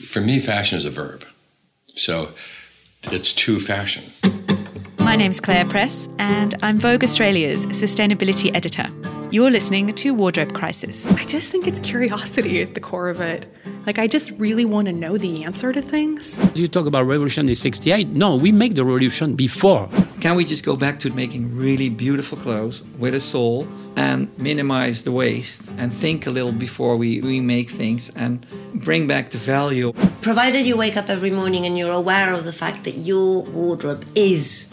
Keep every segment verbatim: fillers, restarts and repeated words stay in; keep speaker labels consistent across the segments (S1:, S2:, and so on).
S1: for me, fashion is a verb. So it's to fashion.
S2: My name's Claire Press, and I'm Vogue Australia's sustainability editor. You're listening to Wardrobe Crisis.
S3: I just think it's curiosity at the core of it. Like, I just really want to know the answer to things.
S4: You talk about revolution in sixty-eight. No, we make the revolution before.
S5: Can we just go back to making really beautiful clothes with a soul and minimize the waste and think a little before we, we make things and bring back the value?
S6: Provided you wake up every morning and you're aware of the fact that your wardrobe is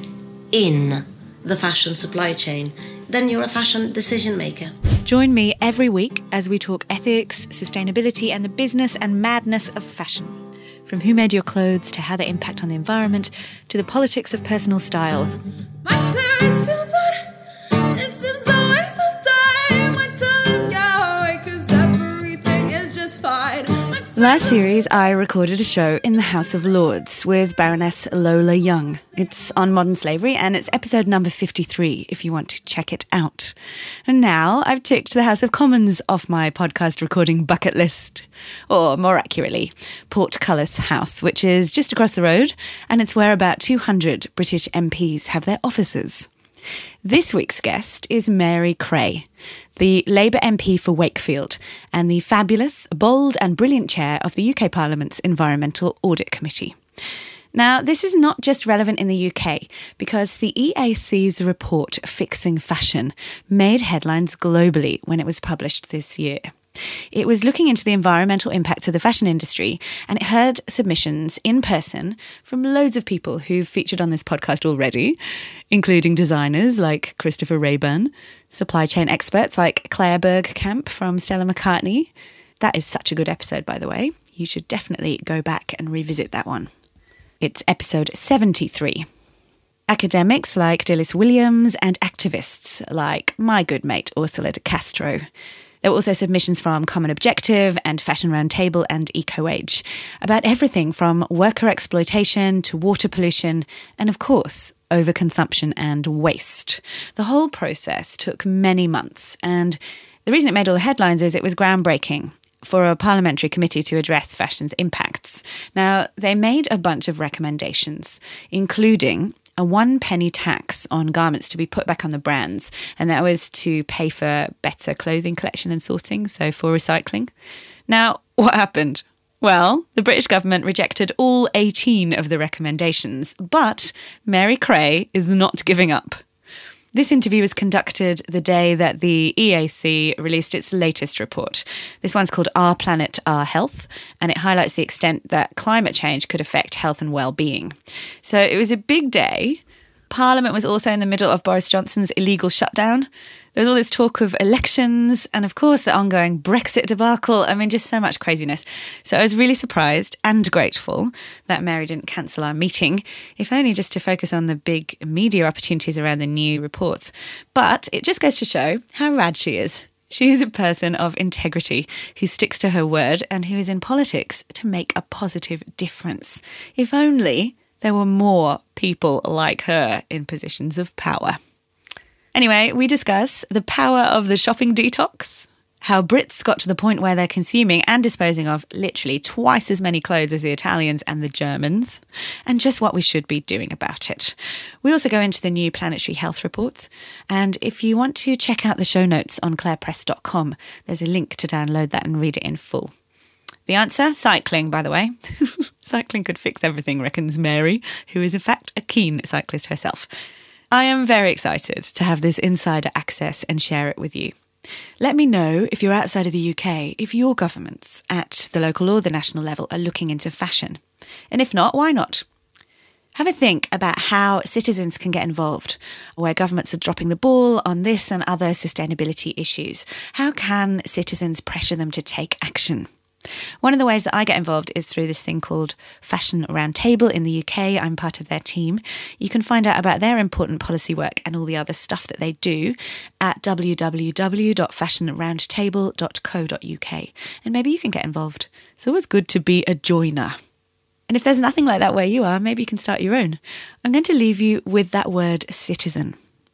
S6: in the fashion supply chain, then you're a fashion decision maker.
S2: Join me every week as we talk ethics, sustainability, and the business and madness of fashion. From who made your clothes to how they impact on the environment to the politics of personal style.
S7: My parents feel that this is a waste of time. I tell them go away 'cause everything is just fine.
S2: Last series, I recorded a show in the House of Lords with Baroness Lola Young. It's on modern slavery, and it's episode number fifty-three, if you want to check it out. And now I've ticked the House of Commons off my podcast recording bucket list. Or more accurately, Portcullis House, which is just across the road, and it's where about two hundred British M Ps have their offices. This week's guest is Mary Creagh, the Labour M P for Wakefield and the fabulous, bold and brilliant chair of the U K Parliament's Environmental Audit Committee. Now, this is not just relevant in the U K, because the E A C's report Fixing Fashion made headlines globally when it was published this year. It was looking into the environmental impacts of the fashion industry, and it heard submissions in person from loads of people who've featured on this podcast already, including designers like Christopher Rayburn, supply chain experts like Claire Bergkamp from Stella McCartney. That is such a good episode, by the way. You should definitely go back and revisit that one. It's episode seventy-three. Academics like Dilys Williams and activists like my good mate Ursula de Castro. There were also submissions from Common Objective and Fashion Roundtable and EcoAge about everything from worker exploitation to water pollution and, of course, overconsumption and waste. The whole process took many months, and the reason it made all the headlines is it was groundbreaking for a parliamentary committee to address fashion's impacts. Now, they made a bunch of recommendations, including a one penny tax on garments to be put back on the brands, and that was to pay for better clothing collection and sorting, so for recycling. Now, what happened? Well, the British government rejected all eighteen of the recommendations, but Mary Creagh is not giving up. This interview was conducted the day that the E A C released its latest report. This one's called Our Planet, Our Health, and it highlights the extent that climate change could affect health and well-being. So it was a big day. Parliament was also in the middle of Boris Johnson's illegal shutdown. There was all this talk of elections and, of course, the ongoing Brexit debacle. I mean, just so much craziness. So I was really surprised and grateful that Mary didn't cancel our meeting, if only just to focus on the big media opportunities around the new reports. But it just goes to show how rad she is. She is a person of integrity who sticks to her word and who is in politics to make a positive difference. If only there were more people like her in positions of power. Anyway, we discuss the power of the shopping detox, how Brits got to the point where they're consuming and disposing of literally twice as many clothes as the Italians and the Germans, and just what we should be doing about it. We also go into the new planetary health reports, and if you want to check out the show notes on claire press dot com, there's a link to download that and read it in full. The answer? Cycling, by the way. Cycling could fix everything, reckons Mary, who is in fact a keen cyclist herself. I am very excited to have this insider access and share it with you. Let me know if you're outside of the U K, if your governments at the local or the national level are looking into fashion. And if not, why not? Have a think about how citizens can get involved, where governments are dropping the ball on this and other sustainability issues. How can citizens pressure them to take action? One of the ways that I get involved is through this thing called Fashion Roundtable in the U K. I'm part of their team. You can find out about their important policy work and all the other stuff that they do at w w w dot fashion roundtable dot co dot u k. And maybe you can get involved. It's always good to be a joiner. And if there's nothing like that where you are, maybe you can start your own. I'm going to leave you with that word citizen.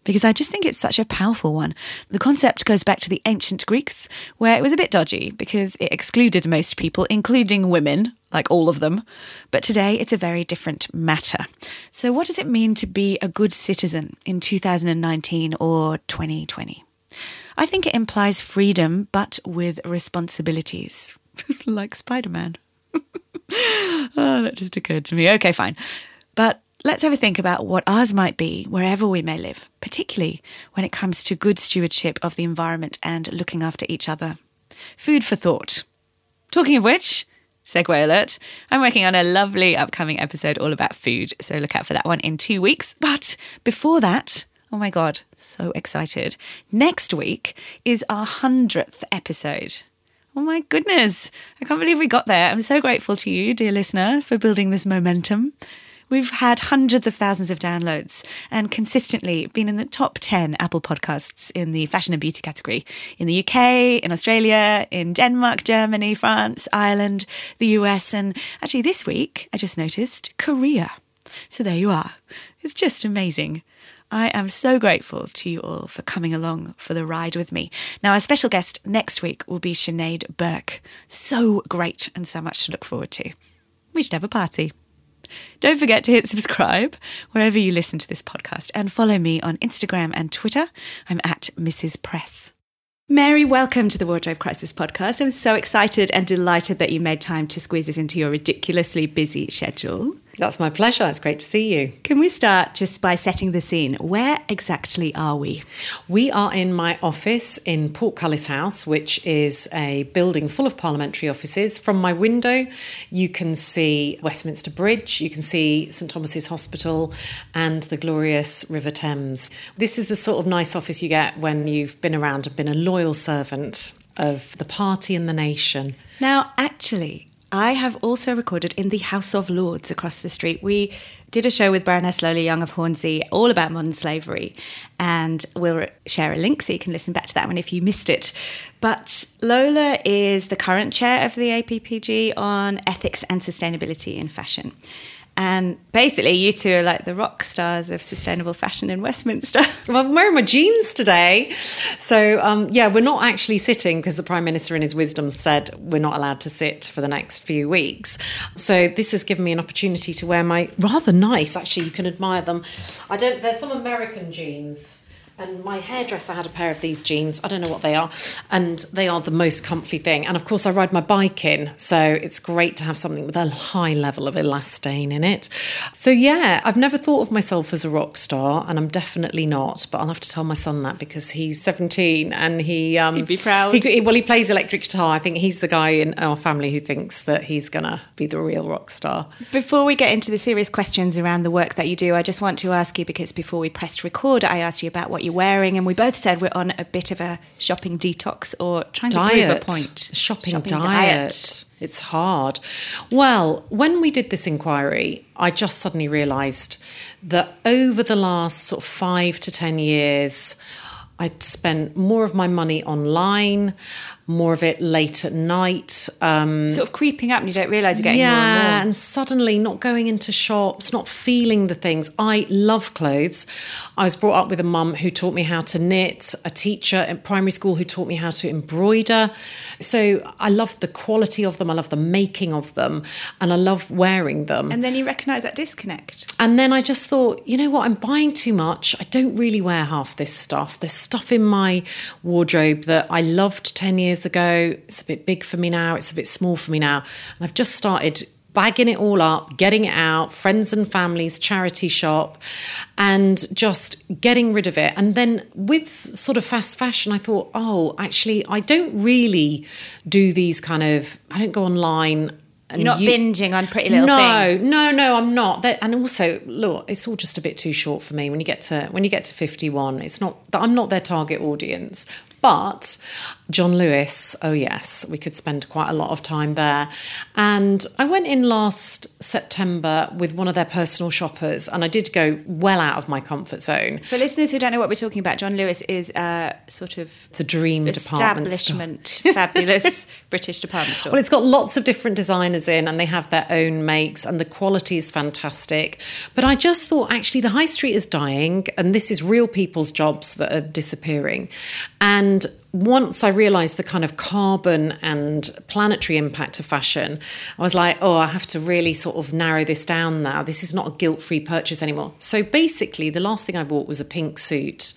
S2: because I just think it's such a powerful one. The concept goes back to the ancient Greeks, where it was a bit dodgy because it excluded most people, including women, like all of them. But today it's a very different matter. So what does it mean to be a good citizen in two thousand nineteen or twenty twenty? I think it implies freedom, but with responsibilities. Like Spider-Man. Oh, that just occurred to me. Okay, fine. But let's have a think about what ours might be wherever we may live, particularly when it comes to good stewardship of the environment and looking after each other. Food for thought. Talking of which, segue alert, I'm working on a lovely upcoming episode all about food, so look out for that one in two weeks. But before that, oh my God, so excited. Next week is our hundredth episode. Oh my goodness, I can't believe we got there. I'm so grateful to you, dear listener, for building this momentum. We've had hundreds of thousands of downloads and consistently been in the top ten Apple podcasts in the fashion and beauty category in the U K, in Australia, in Denmark, Germany, France, Ireland, the U S, and actually this week, I just noticed, Korea. So there you are. It's just amazing. I am so grateful to you all for coming along for the ride with me. Now, our special guest next week will be Sinead Burke. So great and so much to look forward to. We should have a party. Don't forget to hit subscribe wherever you listen to this podcast and follow me on Instagram and Twitter. I'm at Missus Press. Mary, welcome to the Wardrobe Crisis podcast. I'm so excited and delighted that you made time to squeeze this into your ridiculously busy schedule.
S8: That's my pleasure. It's great to see you.
S2: Can we start just by setting the scene? Where exactly are we?
S8: We are in my office in Portcullis House, which is a building full of parliamentary offices. From my window, you can see Westminster Bridge, you can see St Thomas's Hospital and the glorious River Thames. This is the sort of nice office you get when you've been around and been a loyal servant of the party and the nation.
S2: Now, actually, I have also recorded in the House of Lords across the street. We did a show with Baroness Lola Young of Hornsey all about modern slavery, and we'll share a link so you can listen back to that one if you missed it. But Lola is the current chair of the A P P G on ethics and sustainability in fashion. And basically, you two are like the rock stars of sustainable fashion in Westminster.
S8: Well, I'm wearing my jeans today. So, um, yeah, we're not actually sitting because the Prime Minister in his wisdom said we're not allowed to sit for the next few weeks. So this has given me an opportunity to wear my rather nice, actually, you can admire them. I don't, there's some American jeans. And my hairdresser had a pair of these jeans. I don't know what they are. And they are the most comfy thing. And of course, I ride my bike in. So it's great to have something with a high level of elastane in it. So yeah, I've never thought of myself as a rock star. And I'm definitely not. But I'll have to tell my son that because he's seventeen and he... Um,
S2: He'd be proud.
S8: He, well, he plays electric guitar. I think he's the guy in our family who thinks that he's going to be the real rock star.
S2: Before we get into the serious questions around the work that you do, I just want to ask you, because before we pressed record, I asked you about what you wearing, and we both said we're on a bit of a shopping detox or trying
S8: diet.
S2: to prove a point.
S8: Shopping, shopping diet. diet. It's hard. Well, when we did this inquiry, I just suddenly realised that over the last sort of five to ten years, I'd spent more of my money online, more of it late at night. Um,
S2: sort of creeping up and you don't realise you're getting
S8: yeah,
S2: more and more.
S8: Yeah, and suddenly not going into shops, not feeling the things. I love clothes. I was brought up with a mum who taught me how to knit, a teacher at primary school who taught me how to embroider. So I love the quality of them, I love the making of them, and I love wearing them.
S2: And then you recognise that disconnect.
S8: And then I just thought, you know what, I'm buying too much. I don't really wear half this stuff. There's stuff in my wardrobe that I loved ten years ago. It's a bit big for me now. It's a bit small for me now. And I've just started bagging it all up, getting it out, friends and families, charity shop, and just getting rid of it. And then with sort of fast fashion, I thought, oh, actually, I don't really do these kind of, I don't go online.
S2: You're not you, binging on Pretty Little
S8: no,
S2: Thing.
S8: No, no, no, I'm not. That, and also, look, it's all just a bit too short for me. When you get to when you get to fifty-one, it's not. I'm not their target audience. But John Lewis, oh yes, we could spend quite a lot of time there. And I went in last September with one of their personal shoppers, and I did go well out of my comfort zone.
S2: For listeners who don't know what we're talking about, John Lewis is a sort of
S8: The dream department
S2: establishment, fabulous British department store.
S8: Well, it's got lots of different designers in, and they have their own makes, and the quality is fantastic. But I just thought, actually, the high street is dying, and this is real people's jobs that are disappearing. And once I realised the kind of carbon and planetary impact of fashion, I was like, oh, I have to really sort of narrow this down now. This is not a guilt-free purchase anymore. So basically, the last thing I bought was a pink suit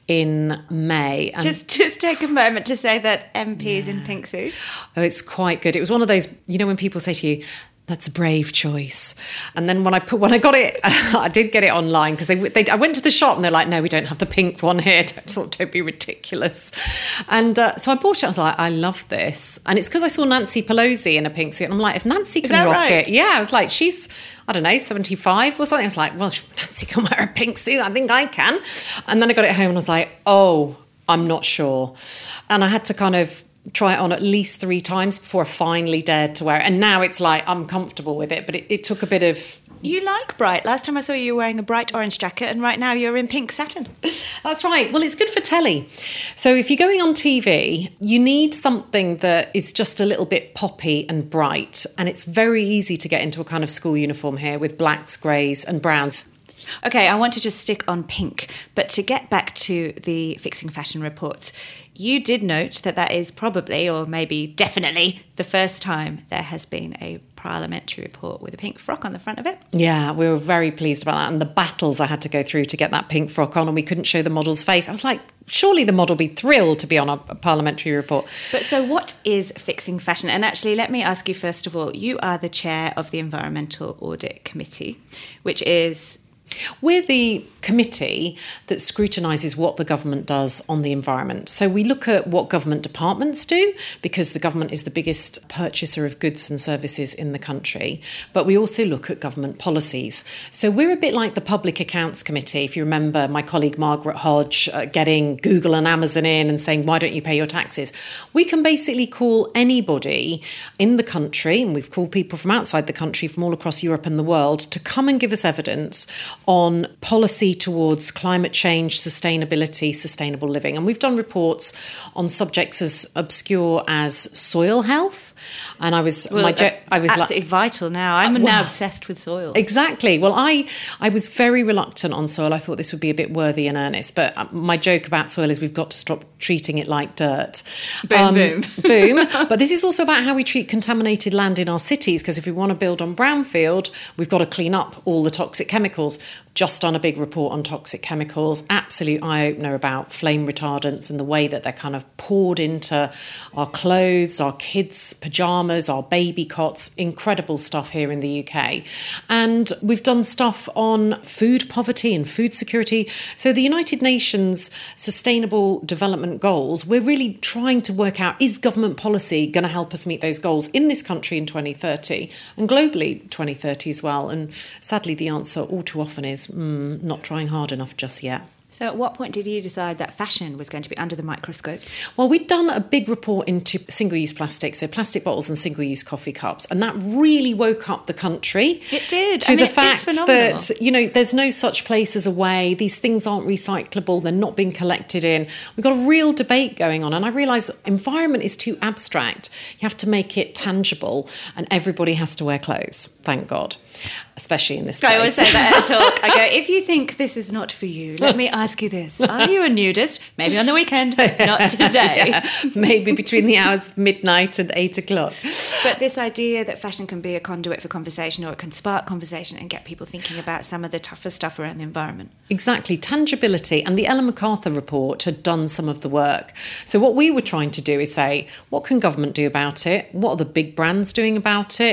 S8: in May. And
S2: just just take a moment to say that M Ps in pink suits.
S8: oh, it's quite good. It was one of those, you know, when people say to you, that's a brave choice. And then when I put when I got it, I did get it online because they, they I went to the shop and they're like, no, we don't have the pink one here. Don't, don't be ridiculous. And uh, so I bought it. I was like, I love this. And it's because I saw Nancy Pelosi in a pink suit. And I'm like, if Nancy can rock
S2: right?
S8: it, yeah. I was like, she's, I don't know, seventy-five or something. I was like, well, if Nancy can wear a pink suit, I think I can. And then I got it home and I was like, oh, I'm not sure. And I had to kind of try it on at least three times before I finally dared to wear it. And now it's like, I'm comfortable with it, but it, it took a bit of...
S2: You like bright. Last time I saw you, you were wearing a bright orange jacket, and right now you're in pink satin.
S8: That's right. Well, it's good for telly. So if you're going on T V, you need something that is just a little bit poppy and bright. And it's very easy to get into a kind of school uniform here with blacks, greys and browns.
S2: Okay, I want to just stick on pink, but to get back to the Fixing Fashion reports, you did note that that is probably, or maybe definitely, the first time there has been a parliamentary report with a pink frock on the front of it.
S8: Yeah, we were very pleased about that. And the battles I had to go through to get that pink frock on, and we couldn't show the model's face. I was like, surely the model will be thrilled to be on a, a parliamentary report.
S2: But so what is Fixing Fashion? And actually, let me ask you first of all, you are the chair of the Environmental Audit Committee, which is...
S8: We're the committee that scrutinises what the government does on the environment. So we look at what government departments do, because the government is the biggest purchaser of goods and services in the country. But we also look at government policies. So we're a bit like the Public Accounts Committee. If you remember my colleague Margaret Hodge uh, getting Google and Amazon in and saying, why don't you pay your taxes? We can basically call anybody in the country, and we've called people from outside the country, from all across Europe and the world, to come and give us evidence on policy towards climate change, sustainability, sustainable living. And we've done reports on subjects as obscure as soil health. And I was,
S2: well,
S8: my jo- I was
S2: absolutely
S8: like,
S2: vital now. I'm
S8: uh,
S2: now
S8: well,
S2: obsessed with soil.
S8: Exactly. Well, I, I was very reluctant on soil. I thought this would be a bit worthy and earnest. But my joke about soil is we've got to stop treating it like dirt.
S2: Boom,
S8: um,
S2: boom.
S8: boom. But this is also about how we treat contaminated land in our cities, because if we want to build on brownfield, we've got to clean up all the toxic chemicals. Just done a big report on toxic chemicals, absolute eye-opener about flame retardants and the way that they're kind of poured into our clothes, our kids' pyjamas, our baby cots. Incredible stuff here in the U K. And we've done stuff on food poverty and food security. So the United Nations Sustainable Development Goals, we're really trying to work out, is government policy going to help us meet those goals in this country in twenty thirty and globally twenty thirty as well? And sadly, the answer all too often is Mm, not trying hard enough just yet.
S2: So at what point did you decide that fashion was going to be under the microscope?
S8: Well, we'd done a big report into single-use plastic, so plastic bottles and single-use coffee cups, and that really woke up the country.
S2: It did.
S8: To
S2: I
S8: the
S2: mean,
S8: fact
S2: it's phenomenal.
S8: that, you know, there's no such place as a way. These things aren't recyclable. They're not being collected in. We've got a real debate going on, and I realise environment is too abstract. You have to make it tangible, and everybody has to wear clothes, thank God. Especially in this place.
S2: I always say that at a talk. I go, if you think this is not for you, let me ask you this. Are you a nudist? Maybe on the weekend, not today.
S8: Yeah, maybe between the hours of midnight and eight o'clock.
S2: But this idea that fashion can be a conduit for conversation, or it can spark conversation and get people thinking about some of the tougher stuff around the environment.
S8: Exactly, tangibility. And the Ellen MacArthur report had done some of the work. So what we were trying to do is say, what can government do about it? What are the big brands doing about it?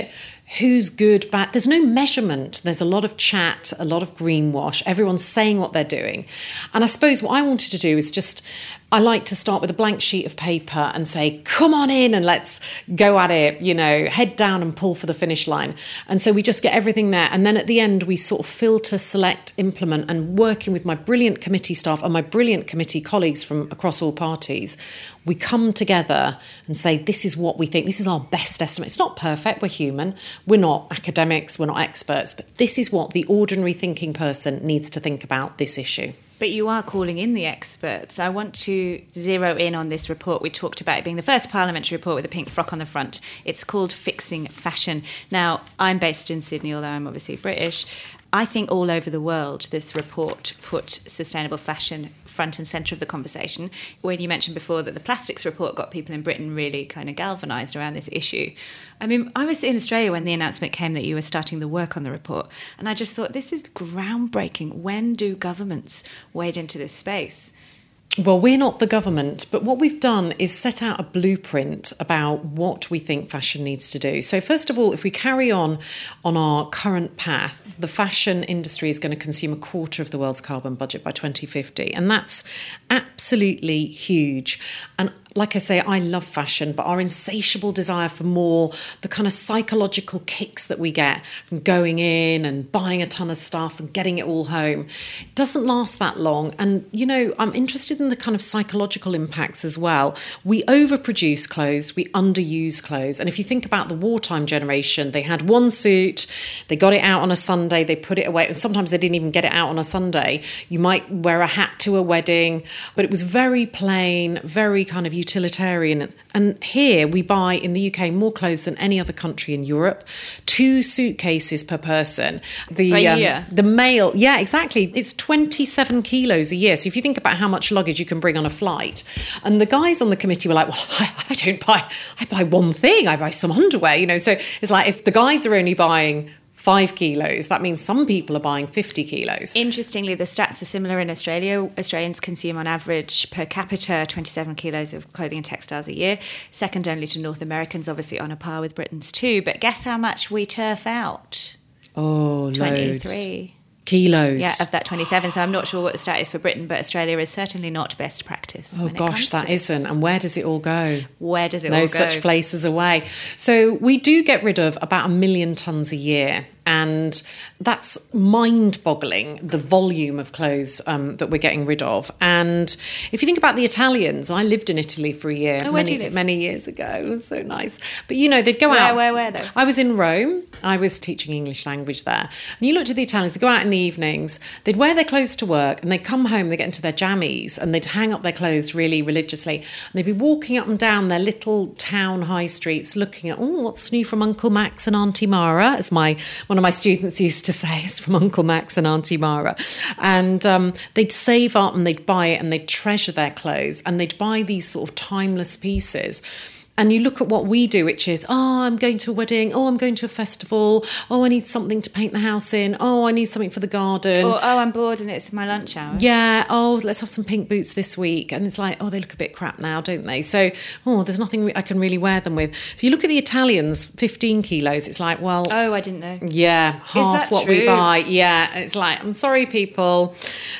S8: who's good, bad. There's no measurement. There's a lot of chat, a lot of greenwash. Everyone's saying what they're doing. And I suppose what I wanted to do is just, I like to start with a blank sheet of paper and say, come on in and let's go at it, you know, head down and pull for the finish line. And so we just get everything there. And then at the end, we sort of filter, select, implement, and working with my brilliant committee staff and my brilliant committee colleagues from across all parties, we come together and say, this is what we think. This is our best estimate. It's not perfect. We're human. We're not academics. We're not experts. But this is what the ordinary thinking person needs to think about this issue.
S2: But you are calling in the experts. I want to zero in on this report. We talked about it being the first parliamentary report with a pink frock on the front. It's called Fixing Fashion. Now, I'm based in Sydney, although I'm obviously British. I think all over the world, this report put sustainable fashion front and centre of the conversation. When you mentioned before that the plastics report got people in Britain really kind of galvanised around this issue. I mean, I was in Australia when the announcement came that you were starting the work on the report, and I just thought, this is groundbreaking. When do governments wade into this space?
S8: Well, we're not the government, but what we've done is set out a blueprint about what we think fashion needs to do. So first of all, if we carry on on our current path, the fashion industry is going to consume a quarter of the world's carbon budget by twenty fifty. And that's absolutely huge. And like I say, I love fashion, but our insatiable desire for more, the kind of psychological kicks that we get from going in and buying a ton of stuff and getting it all home, doesn't last that long. And, you know, I'm interested in the kind of psychological impacts as well. We overproduce clothes, we underuse clothes. And if you think about the wartime generation, they had one suit, they got it out on a Sunday, they put it away. Sometimes they didn't even get it out on a Sunday. You might wear a hat to a wedding, but it was very plain, very kind of utilitarian. And here we buy in the U K more clothes than any other country in Europe. Two suitcases per person. The
S2: a
S8: um,
S2: year.
S8: The male, yeah, exactly. It's twenty-seven kilos a year. So if you think about how much luggage you can bring on a flight, and the guys on the committee were like, well, I, I don't buy, I buy one thing. I buy some underwear, you know. So it's like if the guys are only buying five kilos, that means some people are buying fifty kilos.
S2: Interestingly, the stats are similar in Australia. Australians consume on average per capita twenty-seven kilos of clothing and textiles a year, second only to North Americans, obviously on a par with Britain's too. But guess how much we turf out?
S8: Oh,
S2: twenty-three.
S8: Loads. Kilos.
S2: Yeah, of that twenty-seven. So I'm not sure what the stat is for Britain, but Australia is certainly not best practice.
S8: Oh
S2: when it
S8: gosh,
S2: comes to
S8: that
S2: this.
S8: isn't. And where does it all go?
S2: Where does it
S8: No
S2: all go?
S8: such places away. So we do get rid of about a million tonnes a year. And that's mind-boggling, the volume of clothes um, that we're getting rid of. And if you think about the Italians, I lived in Italy for a year
S2: Oh, where do
S8: many,
S2: you live?
S8: many years ago. It was so nice. But, you know, they'd go
S2: Where,
S8: out.
S2: where, where, though?
S8: I was in Rome. I was teaching English language there. And you looked at the Italians, they'd go out in the evenings, they'd wear their clothes to work, and they'd come home, they'd get into their jammies, and they'd hang up their clothes really religiously. And they'd be walking up and down their little town high streets looking at, oh, what's new from Uncle Max and Auntie Mara, as my one of my students used to say. It's from Uncle Max and Auntie Mara. And um, they'd save up and they'd buy it and they'd treasure their clothes and they'd buy these sort of timeless pieces. And you look at what we do, which is, oh, I'm going to a wedding. Oh, I'm going to a festival. Oh, I need something to paint the house in. Oh, I need something for the garden.
S2: Or, oh, I'm bored and it's my lunch hour.
S8: Yeah, oh, let's have some pink boots this week. And it's like, oh, they look a bit crap now, don't they? So, oh, there's nothing I can really wear them with. So you look at the Italians, fifteen kilos. It's like, well...
S2: Oh, I didn't know.
S8: Yeah, half
S2: that
S8: what we
S2: true?
S8: buy. Yeah, it's like, I'm sorry, people.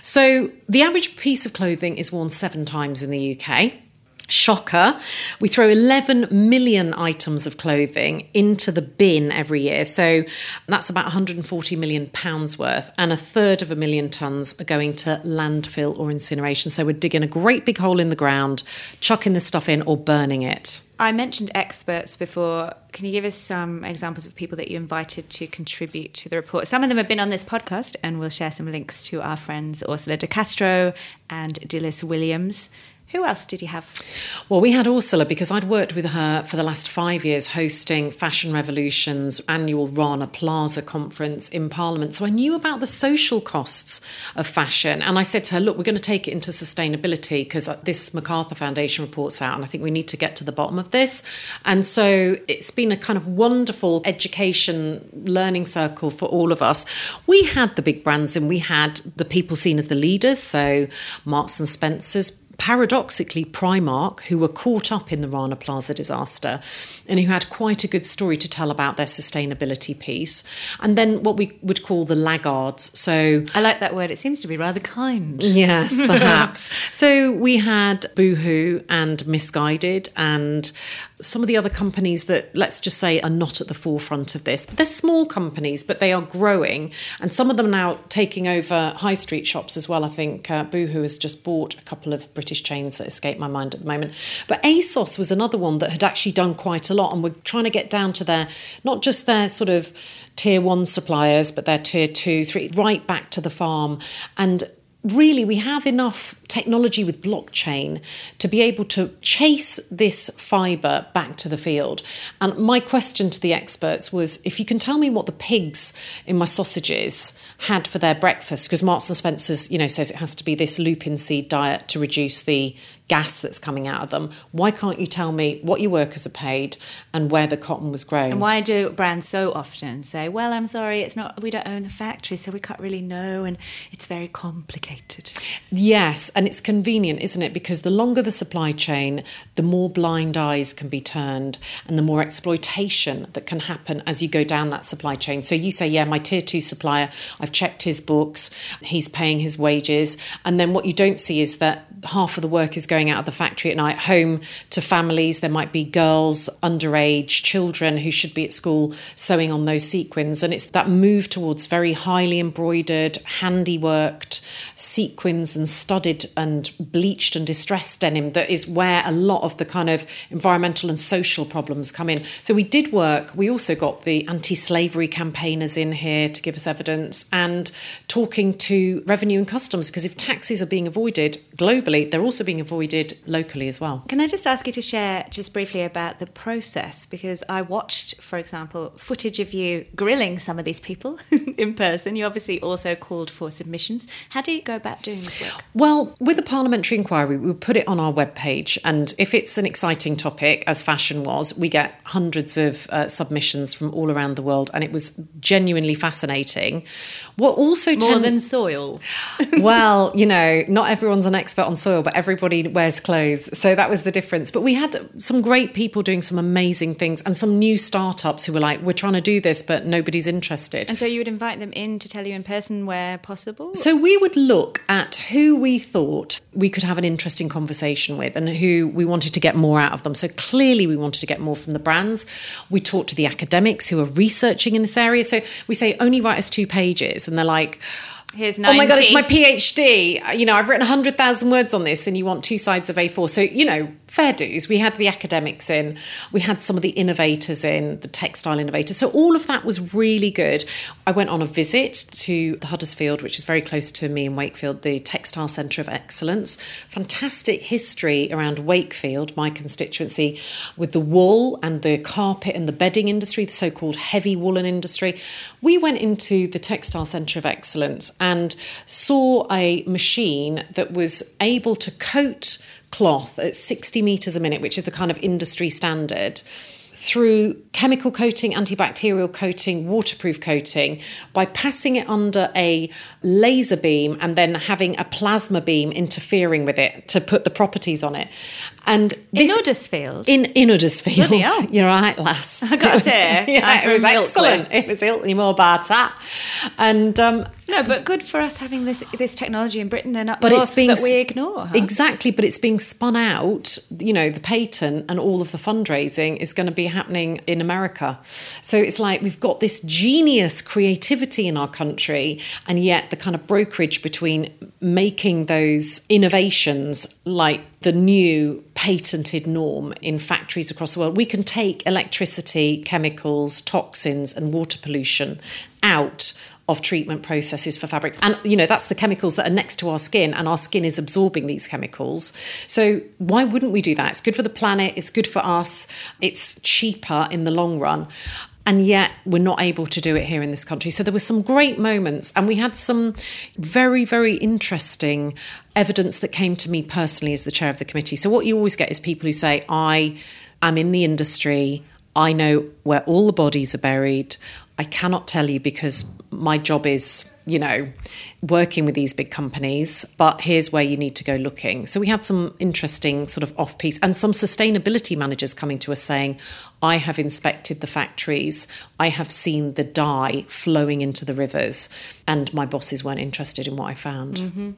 S8: So the average piece of clothing is worn seven times in the U K. Shocker. We throw eleven million items of clothing into the bin every year. So that's about one hundred forty million pounds worth. And a third of a million tonnes are going to landfill or incineration. So we're digging a great big hole in the ground, chucking this stuff in or burning it.
S2: I mentioned experts before. Can you give us some examples of people that you invited to contribute to the report? Some of them have been on this podcast, and we'll share some links to our friends Ursula de Castro and Dilys Williams. Who else did you have?
S8: Well, we had Ursula because I'd worked with her for the last five years hosting Fashion Revolution's annual Rana Plaza conference in Parliament. So I knew about the social costs of fashion. And I said to her, look, we're going to take it into sustainability because this MacArthur Foundation report's out and I think we need to get to the bottom of this. And so it's been a kind of wonderful education learning circle for all of us. We had the big brands and we had the people seen as the leaders. So Marks and Spencer's paradoxically Primark, who were caught up in the Rana Plaza disaster and who had quite a good story to tell about their sustainability piece. And then what we would call the laggards. So
S2: I like that word. It seems to be rather kind.
S8: Yes, perhaps. So we had Boohoo and Misguided and some of the other companies that, let's just say, are not at the forefront of this. But they're small companies, but they are growing. And some of them now taking over high street shops as well. I think uh, Boohoo has just bought a couple of British chains that escape my mind at the moment. But ASOS was another one that had actually done quite a lot. And we're trying to get down to their, not just their sort of tier one suppliers, but their tier two, three, right back to the farm. And really, we have enough technology with blockchain to be able to chase this fibre back to the field. And my question to the experts was, if you can tell me what the pigs in my sausages had for their breakfast, because Marks and Spencer's, you know, says it has to be this lupin seed diet to reduce the gas that's coming out of them. Why can't you tell me what your workers are paid and where the cotton was grown?
S2: And why do brands so often say, well, I'm sorry, it's not, we don't own the factory, so we can't really know, and it's very complicated.
S8: Yes, and it's convenient, isn't it? Because the longer the supply chain, the more blind eyes can be turned and the more exploitation that can happen as you go down that supply chain. So you say, yeah, my tier two supplier, I've checked his books, he's paying his wages. And then what you don't see is that half of the work is going out of the factory at night, home to families. There might be girls, underage children who should be at school sewing on those sequins. And it's that move towards very highly embroidered, handiworked sequins and studded and bleached and distressed denim that is where a lot of the kind of environmental and social problems come in. So we did work. We also got the anti-slavery campaigners in here to give us evidence and talking to revenue and customs, because if taxes are being avoided globally, they're also being avoided locally as well.
S2: Can I just ask you to share just briefly about the process? Because I watched, for example, footage of you grilling some of these people in person. You obviously also called for submissions. How do you go about doing this work?
S8: Well, with the parliamentary inquiry, we put it on our webpage, and if it's an exciting topic, as fashion was, we get hundreds of uh, submissions from all around the world, and it was genuinely fascinating. What also
S2: More
S8: tend-
S2: than soil.
S8: Well, you know, not everyone's an expert on soil, but everybody wears clothes. So that was the difference. But we had some great people doing some amazing things and some new startups who were like, we're trying to do this, but nobody's interested.
S2: And so you would invite them in to tell you in person where possible?
S8: So we would look at who we thought we could have an interesting conversation with and who we wanted to get more out of them. So clearly we wanted to get more from the brands. We talked to the academics who are researching in this area. So we say, only write us two pages. And they're like,
S2: Here's ninety.
S8: oh my God, it's my PhD. You know, I've written one hundred thousand words on this and you want two sides of A four. So, you know, fair dues. We had the academics in. We had some of the innovators in, the textile innovators. So all of that was really good. I went on a visit to the Huddersfield, which is very close to me in Wakefield, the Textile Centre of Excellence. Fantastic history around Wakefield, my constituency, with the wool and the carpet and the bedding industry, the so-called heavy woolen industry. We went into the Textile Centre of Excellence and saw a machine that was able to coat cloth at sixty metres a minute, which is the kind of industry standard, through chemical coating, antibacterial coating, waterproof coating, by passing it under a laser beam and then having a plasma beam interfering with it to put the properties on it. And this,
S2: in Huddersfield?
S8: In, in Huddersfield.
S2: Bloody hell.
S8: You're right, lass.
S2: I got to say,
S8: yeah,
S2: I'm
S8: it was
S2: from
S8: excellent.
S2: Ilkley.
S8: It was Ilkley more about that. And um,
S2: no, but good for us having this this technology in Britain and up
S8: but
S2: north
S8: it's being
S2: that we ignore. Huh?
S8: Exactly, but it's being spun out. You know, the patent and all of the fundraising is going to be happening in America. So it's like we've got this genius creativity in our country, and yet the kind of brokerage between making those innovations like the new patented norm in factories across the world. We can take electricity, chemicals, toxins and water pollution out of treatment processes for fabrics. And, you know, that's the chemicals that are next to our skin, and our skin is absorbing these chemicals. So why wouldn't we do that? It's good for the planet, it's good for us, it's cheaper in the long run. And yet we're not able to do it here in this country. So there were some great moments, and we had some very, very interesting evidence that came to me personally as the chair of the committee. So what you always get is people who say, I am in the industry, I know where all the bodies are buried, I cannot tell you because my job is, you know, working with these big companies, but here's where you need to go looking. So we had some interesting sort of off-piece and some sustainability managers coming to us saying, I have inspected the factories, I have seen the dye flowing into the rivers, and my bosses weren't interested in what I found.
S2: Mm-hmm.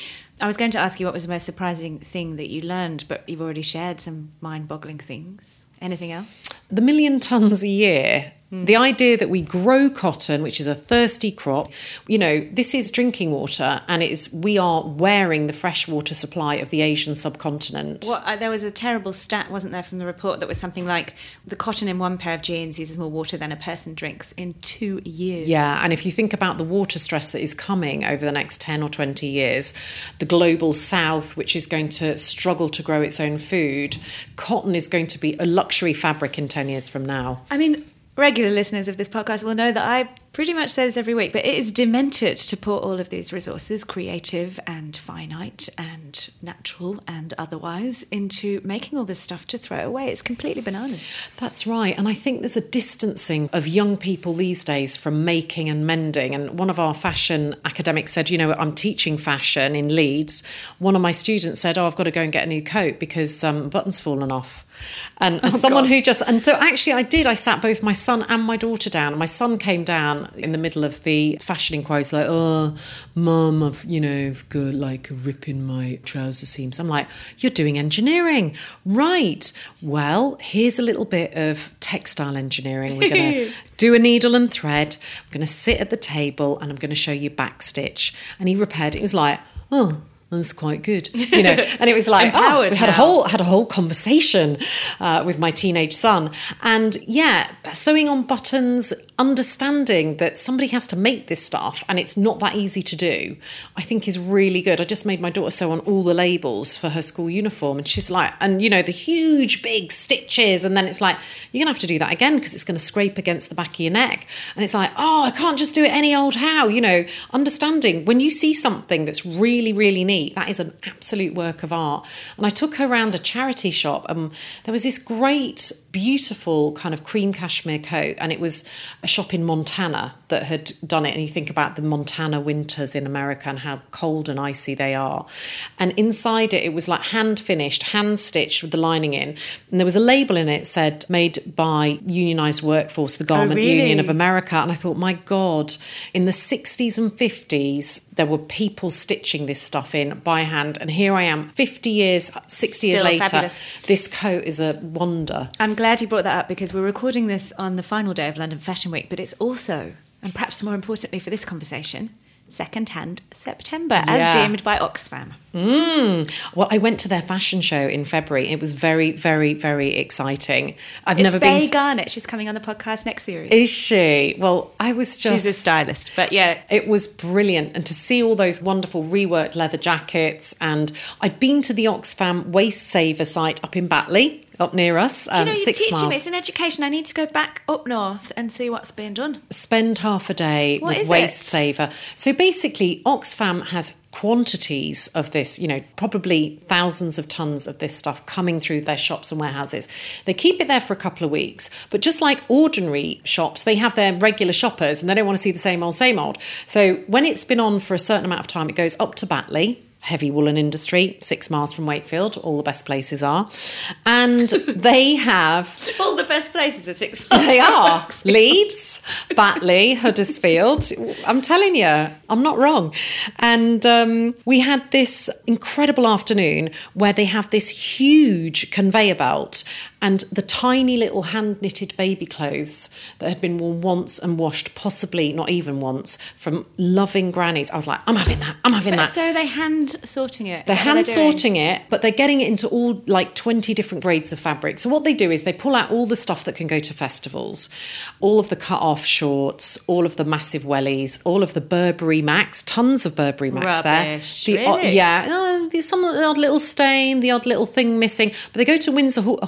S2: I was going to ask you what was the most surprising thing that you learned, but you've already shared some mind-boggling things. Anything else?
S8: The million tonnes a year, mm. the idea that we grow cotton, which is a thirsty crop, you know, this is drinking water, and it is, we are wearing the freshwater supply of the Asian subcontinent.
S2: Well, uh, there was a terrible stat, wasn't there, from the report that was something like the cotton in one pair of jeans uses more water than a person drinks in two years.
S8: Yeah, and if you think about the water stress that is coming over the next ten or twenty years, the global south, which is going to struggle to grow its own food, cotton is going to be a luxury fabric in ten years from now.
S2: I mean, regular listeners of this podcast will know that I pretty much say this every week, but it is demented to put all of these resources, creative and finite and natural and otherwise, into making all this stuff to throw away. It's completely bananas.
S8: That's right. And I think there's a distancing of young people these days from making and mending. And one of our fashion academics said, you know, I'm teaching fashion in Leeds. One of my students said, oh, I've got to go and get a new coat because um, button's fallen off. And as
S2: oh,
S8: someone
S2: God.
S8: who just, and so actually I did, I sat both my son and my daughter down. And my son came down in the middle of the fashion inquiries like, oh, Mum, I've, you know, I've got like a rip in my trouser seams. I'm like, you're doing engineering. Right. Well, here's a little bit of textile engineering. We're going to do a needle and thread. I'm going to sit at the table and I'm going to show you backstitch. And he repaired it. He was like, oh, that's quite good, you know. And it was like, oh, we had a whole had a whole conversation uh, with my teenage son, and yeah, sewing on buttons, understanding that somebody has to make this stuff, and it's not that easy to do, I think is really good. I just made my daughter sew on all the labels for her school uniform, and she's like, and you know, the huge big stitches, and then it's like, you're gonna have to do that again because it's going to scrape against the back of your neck, and it's like, oh, I can't just do it any old how, you know. Understanding when you see something that's really, really neat, that is an absolute work of art. And I took her around a charity shop, and there was this great, beautiful kind of cream cashmere coat, and it was a shop in Montana that had done it. And you think about the Montana winters in America and how cold and icy they are. And inside it, it was like hand finished, hand stitched with the lining in. And there was a label in it that said, made by unionized workforce, the Garment
S2: oh, really?
S8: Union of America. And I thought, my God, in the sixties and fifties, there were people stitching this stuff in by hand. And here I am, fifty years, sixty
S2: Still
S8: years later,
S2: fabulous.
S8: This coat is a wonder.
S2: I'm glad you brought that up because we're recording this on the final day of London Fashion Week, but it's also, and perhaps more importantly for this conversation, Second-Hand September, as
S8: Yeah.
S2: deemed by Oxfam.
S8: Mm. Well, I went to their fashion show in February. It was very, very, very exciting. I've
S2: It's
S8: never
S2: Faye
S8: been. To-
S2: Garnett. She's coming on the podcast next series.
S8: Is she? Well, I was just.
S2: She's a stylist, but yeah.
S8: It was brilliant. And to see all those wonderful reworked leather jackets. And I'd been to the Oxfam Waist Saver site up in Batley, up near us.
S2: Do you know,
S8: um,
S2: you're
S8: six
S2: teaching
S8: miles.
S2: me. It's an education. I need to go back up north and see what's being done.
S8: Spend half a day
S2: What
S8: with
S2: is
S8: Waist
S2: it?
S8: Saver. So basically, Oxfam has quantities of this, you know, probably thousands of tons of this stuff coming through their shops and warehouses. They keep it there for a couple of weeks, but just like ordinary shops, they have their regular shoppers and they don't want to see the same old, same old. So when it's been on for a certain amount of time, it goes up to Batley, heavy woolen industry, six miles from Wakefield, all the best places are. And they have...
S2: All the best places are six miles.
S8: They are. Leeds, Batley, Huddersfield. I'm telling you, I'm not wrong. And um, we had this incredible afternoon where they have this huge conveyor belt and the tiny little hand-knitted baby clothes that had been worn once and washed, possibly not even once, from loving grannies. I was like, I'm having that, I'm having
S2: But
S8: that.
S2: so they hand sorting it. Is
S8: They're
S2: that what
S8: hand
S2: they're doing?
S8: sorting it, but they're getting it into all like twenty different grades of fabric. So what they do is they pull out all the stuff that can go to festivals, all of the cut-off shorts, all of the massive wellies, all of the Burberry Max, tons of Burberry Max
S2: Rubbish,
S8: there. The odd-
S2: really?
S8: yeah, uh, there's some the odd little stain, the odd little thing missing. But they go to Windsor ho- horse trials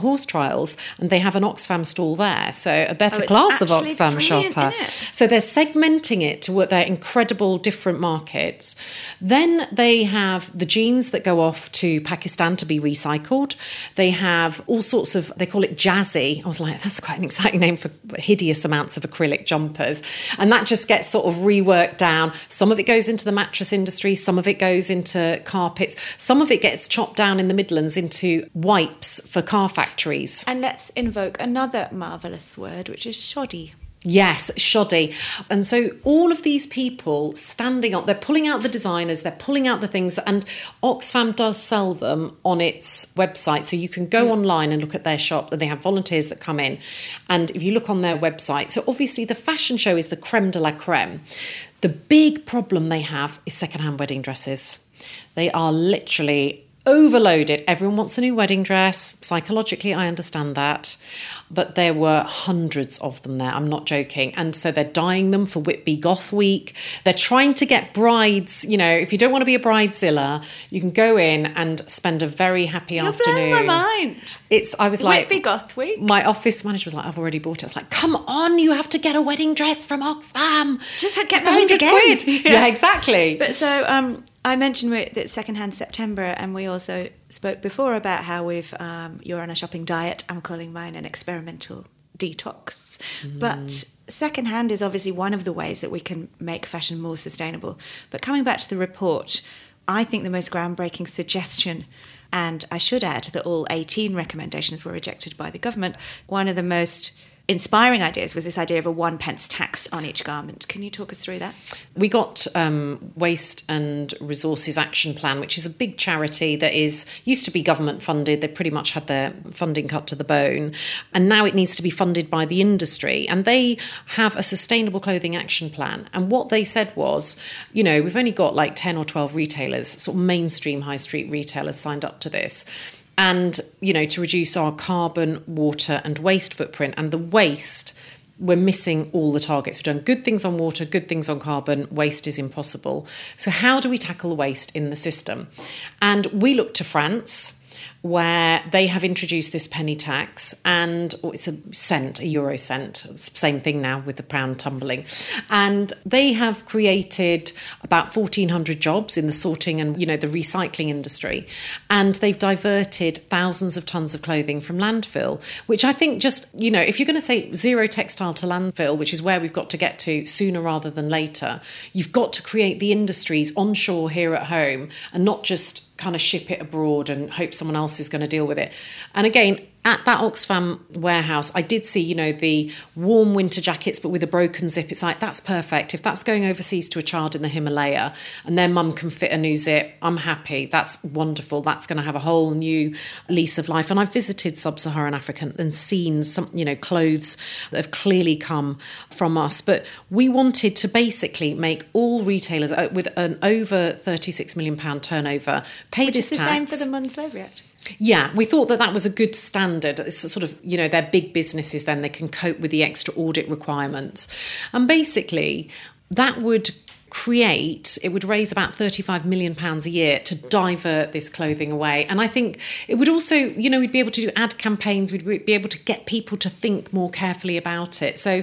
S8: Isles, and they have an Oxfam stall there. So a better
S2: Oh, it's
S8: class of
S2: actually
S8: Oxfam
S2: brilliant,
S8: shopper.
S2: isn't it?
S8: So they're segmenting it to what their incredible different markets. Then they have the jeans that go off to Pakistan to be recycled. They have all sorts of, they call it jazzy. I was like, that's quite an exciting name for hideous amounts of acrylic jumpers. And that just gets sort of reworked down. Some of it goes into the mattress industry, some of it goes into carpets, some of it gets chopped down in the Midlands into wipes for car factories.
S2: And let's invoke another marvellous word, which is shoddy.
S8: Yes, shoddy. And so all of these people standing up, they're pulling out the designers, they're pulling out the things, and Oxfam does sell them on its website. So you can go mm. online and look at their shop, and they have volunteers that come in. And if you look on their website, so obviously the fashion show is the creme de la creme. The big problem they have is secondhand wedding dresses. They are literally overloaded. Everyone wants a new wedding dress. Psychologically, I understand that. But there were hundreds of them there. I'm not joking. And so they're dyeing them for Whitby Goth Week. They're trying to get brides. You know, if you don't want to be a bridezilla, you can go in and spend a very happy
S2: You're
S8: afternoon.
S2: blowing my mind.
S8: It's, I was like...
S2: Whitby Goth Week.
S8: My office manager was like, I've already bought it. I was like, come on, you have to get a wedding dress from Oxfam.
S2: Just get
S8: one
S2: married
S8: hundred
S2: again.
S8: quid. Yeah. yeah, exactly.
S2: But so um, I mentioned we're, that Secondhand September, and we also spoke before about how we've um, you're on a shopping diet. I'm calling mine an experimental detox. Mm. But secondhand is obviously one of the ways that we can make fashion more sustainable. But coming back to the report, I think the most groundbreaking suggestion, and I should add that all eighteen recommendations were rejected by the government, one of the most inspiring ideas was this idea of a one pence tax on each garment. Can you talk us through that?
S8: We got um, Waste and Resources Action Plan, which is a big charity that is used to be government funded. They pretty much had their funding cut to the bone. And now it needs to be funded by the industry. And they have a sustainable clothing action plan. And what they said was, you know, we've only got like ten or twelve retailers, sort of mainstream high street retailers signed up to this. And, you know, to reduce our carbon, water and waste footprint. And the waste, we're missing all the targets. We've done good things on water, good things on carbon, waste is impossible. So how do we tackle the waste in the system? And we look to France, where they have introduced this penny tax, and oh, it's a cent, a euro cent, same thing now with the pound tumbling. And they have created about fourteen hundred jobs in the sorting and, you know, the recycling industry. And they've diverted thousands of tons of clothing from landfill, which I think just, you know, if you're going to say zero textile to landfill, which is where we've got to get to sooner rather than later, you've got to create the industries onshore here at home and not just kind of ship it abroad and hope someone else is going to deal with it. And again, at that Oxfam warehouse, I did see, you know, the warm winter jackets, but with a broken zip. It's like, that's perfect. If that's going overseas to a child in the Himalaya and their mum can fit a new zip, I'm happy. That's wonderful. That's going to have a whole new lease of life. And I've visited sub-Saharan Africa and seen some, you know, clothes that have clearly come from us. But we wanted to basically make all retailers with an over thirty-six million pounds turnover pay
S2: Which
S8: this
S2: is the
S8: tax.
S2: same for the Modern Slavery Act.
S8: Yeah, we thought that that was a good standard. It's sort of, you know, they're big businesses, then they can cope with the extra audit requirements. And basically, that would create, it would raise about thirty-five million pounds a year to divert this clothing away. And I think it would also, you know, we'd be able to do ad campaigns, we'd be able to get people to think more carefully about it. So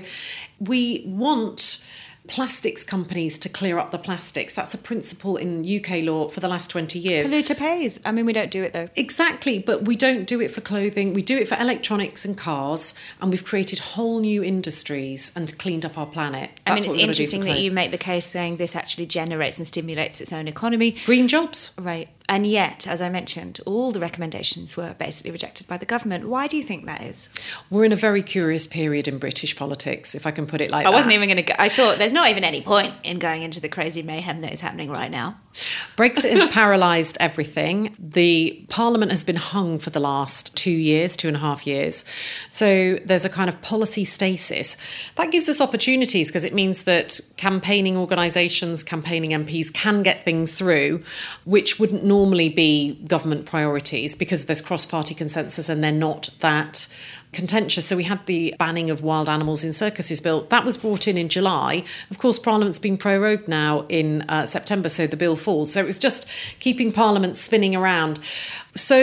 S8: we want plastics companies to clear up the plastics. That's a principle in U K law for the last twenty years.
S2: Polluter pays. I mean, we don't do it though.
S8: Exactly, but we don't do it for clothing. We do it for electronics and cars, and we've created whole new industries and cleaned up our planet. That's
S2: I mean,
S8: what
S2: it's
S8: we're gonna do for
S2: interesting that you
S8: clothes.
S2: make the case saying this actually generates and stimulates its own economy.
S8: Green jobs.
S2: Right. And yet, as I mentioned, all the recommendations were basically rejected by the government. Why do you think that is?
S8: We're in a very curious period in British politics, if I can put it like
S2: I
S8: that.
S2: wasn't even going to go. I thought there's not even any point in going into the crazy mayhem that is happening right now.
S8: Brexit has paralysed everything. The Parliament has been hung for the last two years, two and a half years. So there's a kind of policy stasis. That gives us opportunities because it means that campaigning organisations, campaigning M Ps can get things through, which wouldn't normally be government priorities because there's cross-party consensus and they're not that contentious. So we had the banning of wild animals in circuses bill. That was brought in in July. Of course, Parliament's been prorogued now in uh, September, so the bill falls. So it was just keeping Parliament spinning around. So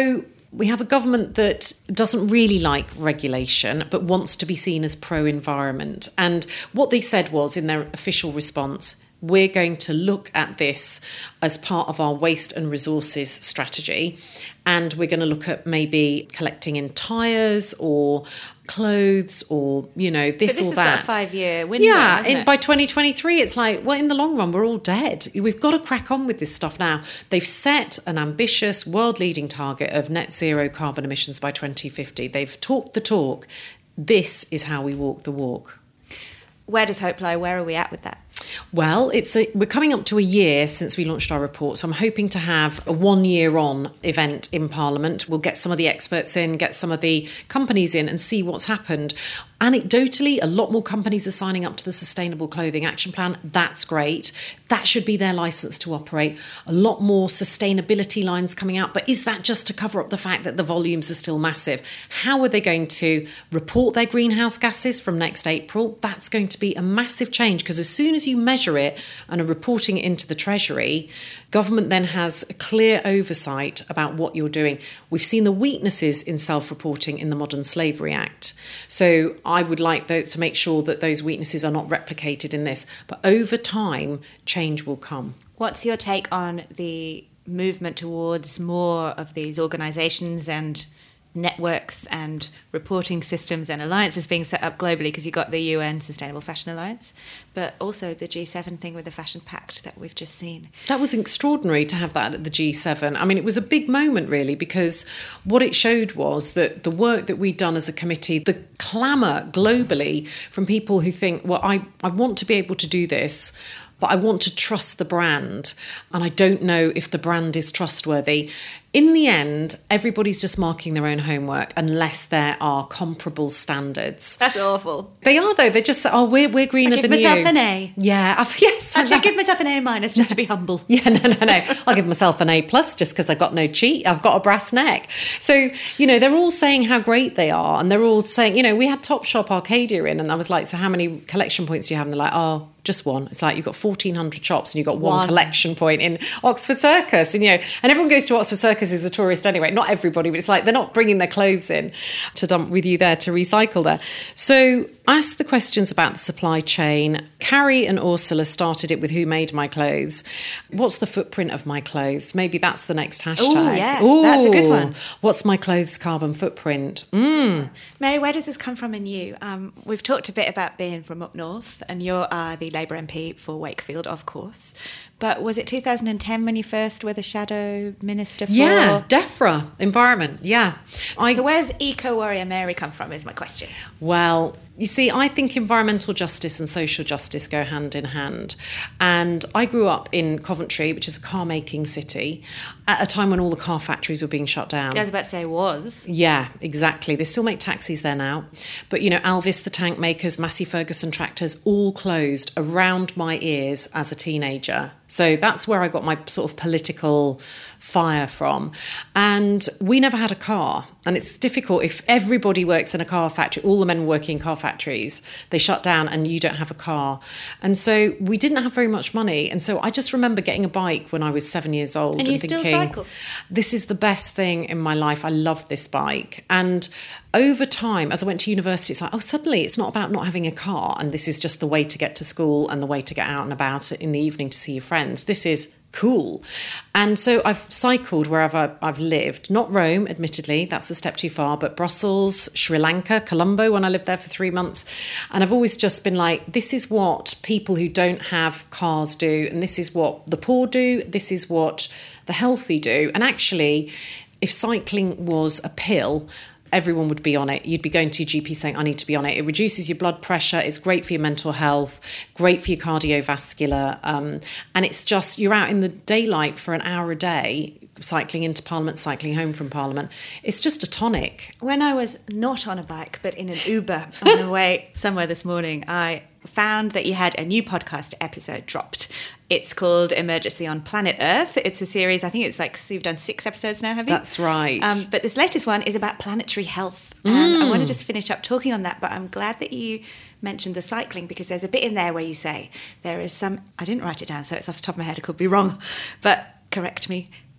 S8: We have a government that doesn't really like regulation, but wants to be seen as pro-environment. And what they said was, in their official response, we're going to look at this as part of our waste and resources strategy. And we're going to look at maybe collecting in tyres or clothes or, you know, this,
S2: but this
S8: or
S2: has
S8: that.
S2: got a five-year window,
S8: Yeah,
S2: hasn't
S8: in,
S2: it?
S8: by twenty twenty-three, it's like, well, in the long run, we're all dead. We've got to crack on with this stuff now. They've set an ambitious, world-leading target of net zero carbon emissions by twenty fifty. They've talked the talk. This is how we walk the walk.
S2: Where does hope lie? Where are we at with that?
S8: Well, it's a, we're coming up to a year since we launched our report, so I'm hoping to have a one-year-on event in Parliament. We'll get some of the experts in, get some of the companies in and see what's happened. Anecdotally, a lot more companies are signing up to the Sustainable Clothing Action Plan. That's great. That should be their licence to operate. A lot more sustainability lines coming out. But is that just to cover up the fact that the volumes are still massive? How are they going to report their greenhouse gases from next April? That's going to be a massive change, because as soon as you measure it and are reporting it into the Treasury, government then has a clear oversight about what you're doing. We've seen the weaknesses in self-reporting in the Modern Slavery Act. So I would like those, to make sure that those weaknesses are not replicated in this. But over time, change will come.
S2: What's your take on the movement towards more of these organisations and networks and reporting systems and alliances being set up globally? Because you've got the U N Sustainable Fashion Alliance, but also the G seven thing with the Fashion Pact that we've just seen.
S8: That was extraordinary to have that at the G seven. I mean, it was a big moment, really, because what it showed was that the work that we'd done as a committee, the clamour globally from people who think, well, I, I want to be able to do this, but I want to trust the brand, and I don't know if the brand is trustworthy. In the end, everybody's just marking their own homework unless there are comparable standards.
S2: That's awful.
S8: They are, though. They just say, oh, we're, we're greener
S2: I give
S8: than you.
S2: myself an A.
S8: Yeah, I've, yes.
S2: Actually, I give myself an A minus just to be humble.
S8: Yeah, no, no, no. I'll give myself an A plus just because I've got no cheat. I've got a brass neck. So, you know, they're all saying how great they are. And they're all saying, you know, we had Topshop Arcadia in, and I was like, so how many collection points do you have? And they're like, oh, just one. It's like you've got fourteen hundred shops and you've got one, one collection point in Oxford Circus. And, you know, and everyone goes to Oxford Circus as a tourist anyway. Not everybody, but it's like they're not bringing their clothes in to dump with you there, to recycle there. So ask the questions about the supply chain. Carrie and Ursula started it with Who Made My Clothes? What's the footprint of my clothes? Maybe that's the next hashtag.
S2: Oh, yeah. Ooh, that's a good one.
S8: What's my clothes' carbon footprint? Mm.
S2: Mary, where does this come from in you? Um, we've talked a bit about being from up north, and you're uh, the Labour M P for Wakefield, of course. But was it two thousand ten when you first were the shadow minister for...
S8: Yeah, DEFRA, environment, yeah. I,
S2: so where's eco-warrior Mary come from is my question.
S8: Well, you see, I think environmental justice and social justice go hand in hand. And I grew up in Coventry, which is a car-making city, at a time when all the car factories were being shut down.
S2: I was about to say was.
S8: Yeah, exactly. They still make taxis there now. But, you know, Alvis, the tank makers, Massey Ferguson tractors, all closed around my ears as a teenager. So that's where I got my sort of political fire from. And we never had a car. And it's difficult if everybody works in a car factory, all the men working in car factories, they shut down and you don't have a car. And so we didn't have very much money. And so I just remember getting a bike when I was seven years old.
S2: And,
S8: and
S2: you
S8: thinking,
S2: still cycle?
S8: This is the best thing in my life. I love this bike. And over time, as I went to university, it's like, oh, suddenly it's not about not having a car. And this is just the way to get to school and the way to get out and about in the evening to see your friends. This is cool. And so I've cycled wherever I've lived, not Rome, admittedly, that's a step too far, but Brussels, Sri Lanka, Colombo, when I lived there for three months. And I've always just been like, this is what people who don't have cars do. And this is what the poor do. This is what the healthy do. And actually, if cycling was a pill, everyone would be on it. You'd be going to your G P saying, I need to be on it. It reduces your blood pressure. It's great for your mental health, great for your cardiovascular. Um, and it's just, you're out in the daylight for an hour a day, cycling into Parliament, cycling home from Parliament. It's just a tonic.
S2: When I was not on a bike, but in an Uber on the way somewhere this morning, I found that you had a new podcast episode dropped. It's called Emergency on Planet Earth. It's a series, I think it's like, so you've done six episodes now, have you?
S8: That's right.
S2: Um, but this latest one is about planetary health.
S8: Mm.
S2: And I want to just finish up talking on that, but I'm glad that you mentioned the cycling, because there's a bit in there where you say there is some, I didn't write it down, so it's off the top of my head, I could be wrong, but correct me,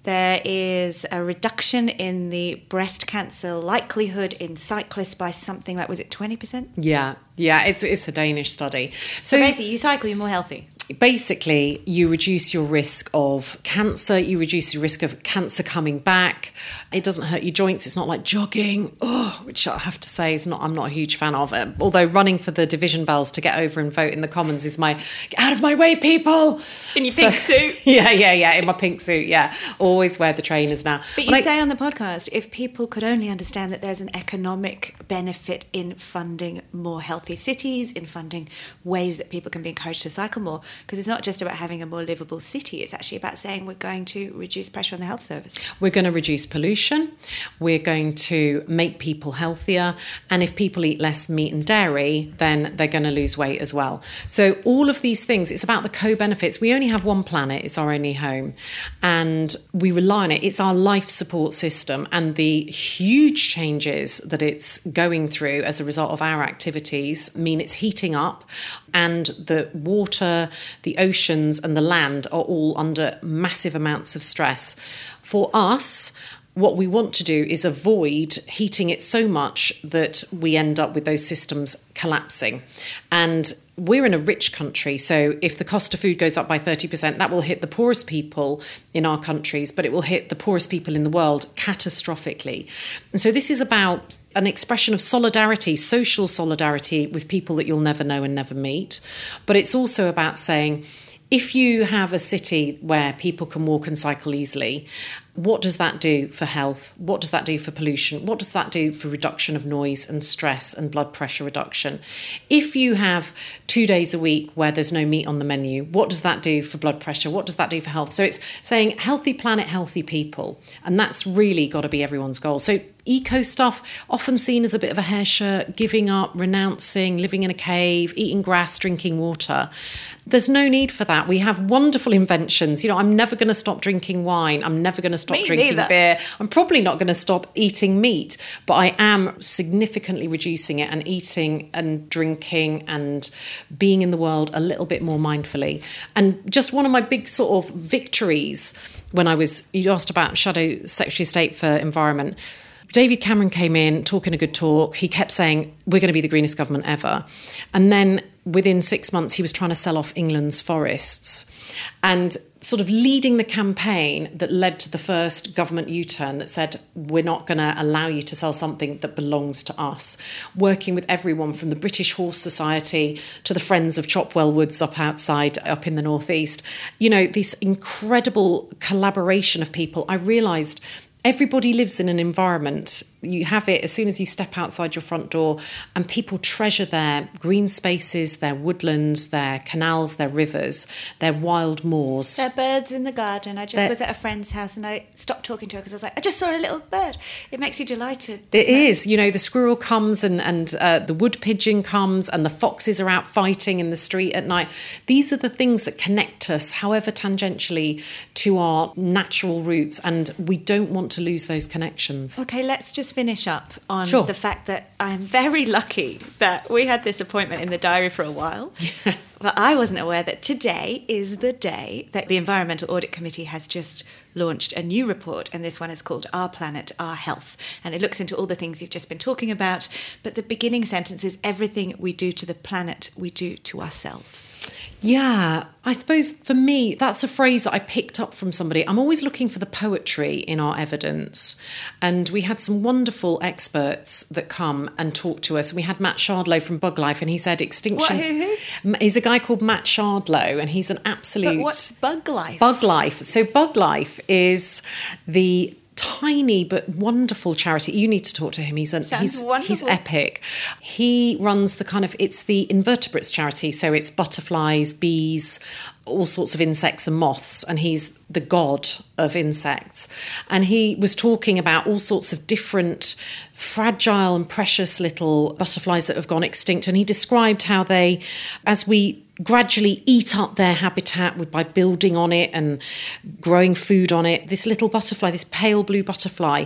S2: There is a reduction in the breast cancer likelihood in cyclists by something like, was it twenty percent?
S8: Yeah, yeah, it's it's a Danish study.
S2: So, so basically, you cycle, you're more healthy.
S8: Basically, you reduce your risk of cancer, you reduce your risk of cancer coming back. It doesn't hurt your joints. It's not like jogging, oh, which I have to say is not. I'm not a huge fan of it. Although running for the division bells to get over and vote in the Commons is my, get out of my way, people.
S2: In your so, pink suit.
S8: Yeah, yeah, yeah, in my pink suit, yeah. Always wear the trainers now.
S2: But you like, say on the podcast, if people could only understand that there's an economic benefit in funding more healthy cities, in funding ways that people can be encouraged to cycle more, because it's not just about having a more livable city, it's actually about saying we're going to reduce pressure on the health service.
S8: We're going to reduce pollution, we're going to make people healthier, and if people eat less meat and dairy, then they're going to lose weight as well. So all of these things, it's about the co-benefits. We only have one planet, it's our only home, and we rely on it. It's our life support system, and the huge changes that it's going through as a result of our activities mean it's heating up, and the water, the oceans and the land are all under massive amounts of stress. For us, what we want to do is avoid heating it so much that we end up with those systems collapsing. And we're in a rich country, so if the cost of food goes up by thirty percent, that will hit the poorest people in our countries, but it will hit the poorest people in the world catastrophically. And so this is about an expression of solidarity, social solidarity with people that you'll never know and never meet. But it's also about saying, if you have a city where people can walk and cycle easily, what does that do for health? What does that do for pollution? What does that do for reduction of noise and stress and blood pressure reduction? If you have two days a week where there's no meat on the menu, what does that do for blood pressure? What does that do for health? So it's saying healthy planet, healthy people. And that's really got to be everyone's goal. So eco stuff, often seen as a bit of a hair shirt, giving up, renouncing, living in a cave, eating grass, drinking water. There's no need for that. We have wonderful inventions. You know, I'm never going to stop drinking wine. I'm never going to stop
S2: Me
S8: drinking
S2: neither.
S8: beer. I'm probably not going to stop eating meat, but I am significantly reducing it and eating and drinking and being in the world a little bit more mindfully. And just one of my big sort of victories when I was, you asked about Shadow Secretary of State for Environment, David Cameron came in talking a good talk. He kept saying, we're going to be the greenest government ever. And then within six months, he was trying to sell off England's forests and sort of leading the campaign that led to the first government U-turn that said, we're not going to allow you to sell something that belongs to us. Working with everyone from the British Horse Society to the Friends of Chopwell Woods up outside, up in the northeast. You know, this incredible collaboration of people. I realised everybody lives in an environment. You have it as soon as you step outside your front door, and people treasure their green spaces, their woodlands, their canals, their rivers, their wild moors.
S2: There are birds in the garden. I just
S8: They're,
S2: was at a friend's house and I stopped talking to her because I was like, I just saw a little bird. It makes you delighted.
S8: It is. It? You know, the squirrel comes and, and uh, the wood pigeon comes and the foxes are out fighting in the street at night. These are the things that connect us, however tangentially, to our natural roots, and we don't want to lose those connections.
S2: Okay, let's just finish up on
S8: Sure.
S2: the fact that I'm very lucky that we had this appointment in the diary for a while.
S8: Yeah.
S2: But I wasn't aware that today is the day that the Environmental Audit Committee has just launched a new report, and this one is called Our Planet, Our Health. And it looks into all the things you've just been talking about, but the beginning sentence is everything we do to the planet, we do to ourselves.
S8: Yeah, I suppose for me, that's a phrase that I picked up from somebody. I'm always looking for the poetry in our evidence. And we had some wonderful experts that come and talk to us. We had Matt Shardlow from Bug Life, and he said extinction.
S2: What, who, who?
S8: He's a guy called Matt Shardlow, and he's an absolute...
S2: But what's Bug Life?
S8: Bug Life. So Bug Life is the tiny but wonderful charity. You need to talk to him. He's an,
S2: Sounds
S8: he's
S2: wonderful.
S8: He's epic. He runs the kind of, it's the invertebrates charity. So it's butterflies, bees, all sorts of insects and moths, and he's the god of insects. And he was talking about all sorts of different fragile and precious little butterflies that have gone extinct, and he described how they, as we gradually eat up their habitat with, by building on it and growing food on it, this little butterfly, this pale blue butterfly,